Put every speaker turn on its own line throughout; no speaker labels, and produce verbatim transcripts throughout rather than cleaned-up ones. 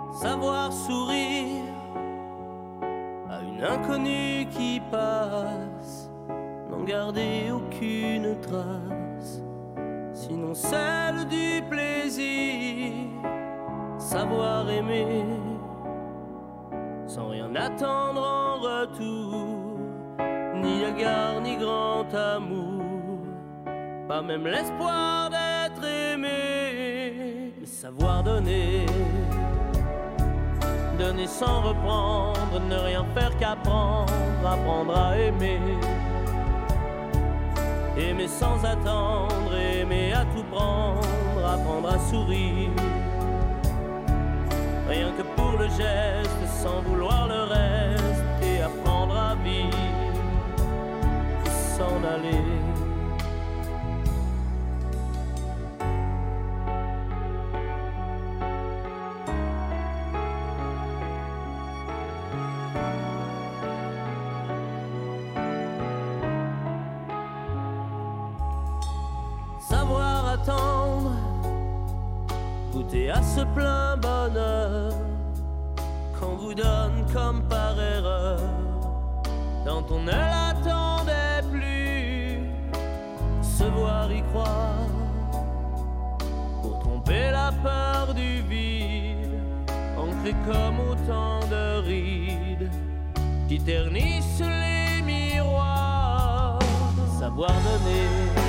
savoir sourire à une inconnue qui passe, n'en garder aucune trace, sinon celle du plaisir, savoir aimer sans rien attendre en retour, ni égard ni grand amour, pas même l'espoir d'être aimé, mais savoir donner. Donner sans reprendre, ne rien faire qu'apprendre, apprendre à aimer. Aimer sans attendre, aimer à tout prendre, apprendre à sourire. Rien que pour le geste, sans vouloir le reste, et apprendre à vivre, et s'en aller. Savoir attendre, goûter à ce plein bonheur qu'on vous donne comme par erreur, quand on ne l'attendait plus, se voir y croire, pour tromper la peur du vide, ancré comme autant de rides qui ternissent les miroirs. Savoir donner,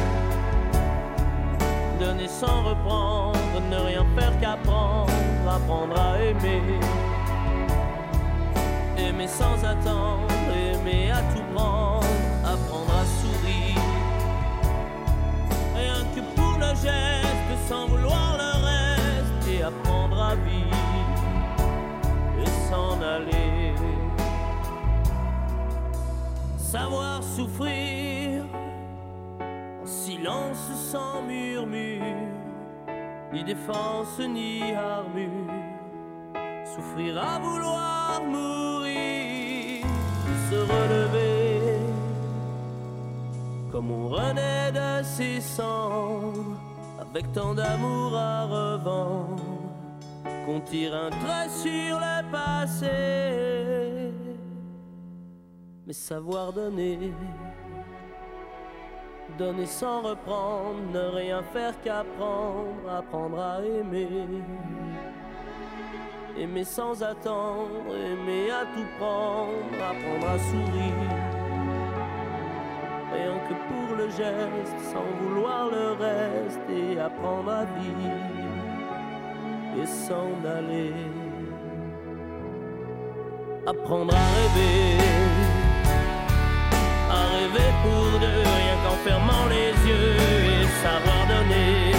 donner sans reprendre, ne rien faire qu'apprendre, apprendre à aimer. Aimer sans attendre, aimer à tout prendre, apprendre à sourire. Rien que pour le geste, sans vouloir le reste, et apprendre à vivre, et s'en aller. Savoir souffrir, silence sans murmure, ni défense ni armure, souffrir à vouloir mourir, se relever, comme on renaît de ses cendres, avec tant d'amour à revendre, qu'on tire un trait sur le passé, mais savoir donner. Donner sans reprendre, ne rien faire qu'apprendre, apprendre à aimer. Aimer sans attendre, aimer à tout prendre, apprendre à sourire. Rien que pour le geste, sans vouloir le reste, et apprendre à vivre, et s'en aller. Apprendre à rêver, à rêver pour deux, rien qu'en fermant les yeux, et savoir donner.